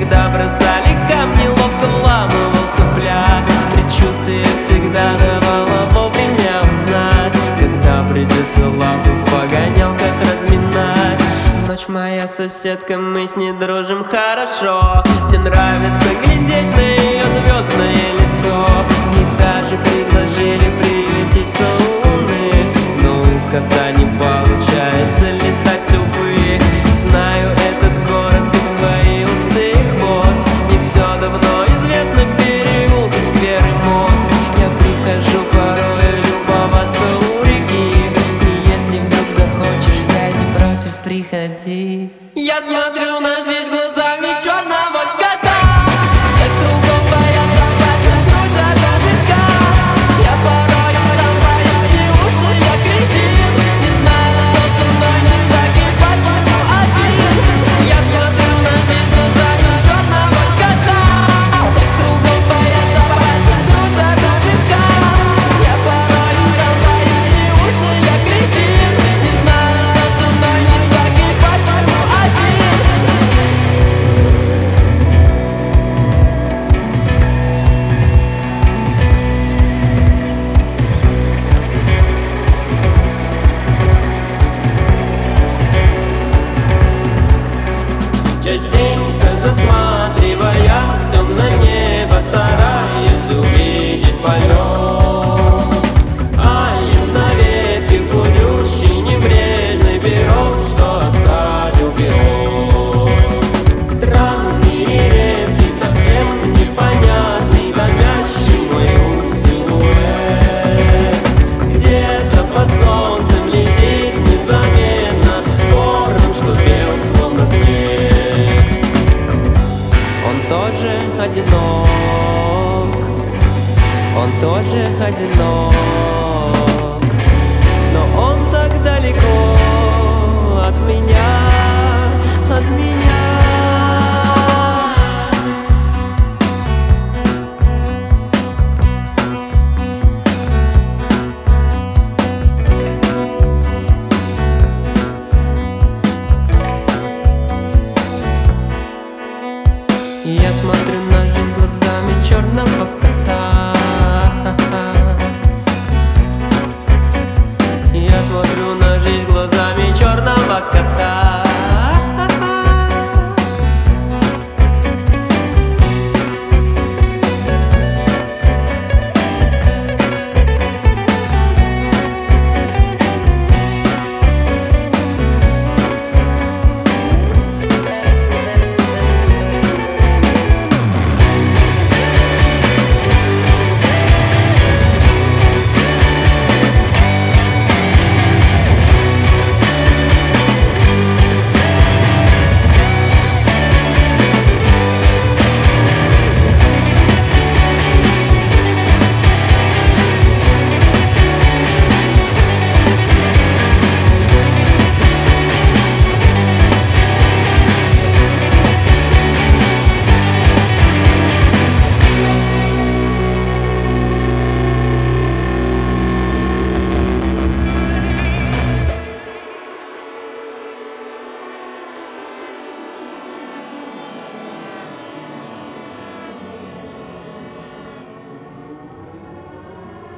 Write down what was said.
когда бросали камни, ловко вламывался в пляс. Предчувствие всегда давало вовремя узнать, когда придется лапу в погонялках разминать. Ночь моя соседка, мы с ней дружим хорошо. Мне нравится глядеть на ее звездное лицо. И даже предложили приютиться у Луны, но когда не получается летать, увы. Знаю этот город как свои усы и хвост. Мне все давно известно, переулки, сквер и мост. Я прихожу порой любоваться у реки, и если вдруг захочешь, я не против, приходи. Я смотрю на жизнь глазами черного кота. Как кругом боятся, батят крутят до песка. Я порой сам боюсь, неужто я кретин? Не знаю, что со мной не так и почему один. Я смотрю на жизнь глазами черного кота. Как кругом боятся, батят крутят до песка. Я порой сам боюсь, неужто я кретин? Не знаю, что со мной не так и почему один. Частенько засматривая в темное небо, стараюсь увидеть полет. Ален на ветке худющий, небрежный берег, что оставил герой. Странный и редкий, совсем непонятный, давящий мой силуэт. Где-то под солнцем летит незаметно ворон, что бел словно снег. Он тоже одинок, он тоже одинок, но он так далеко от меня, от меня. Я смотрю на жизнь глазами черного кота.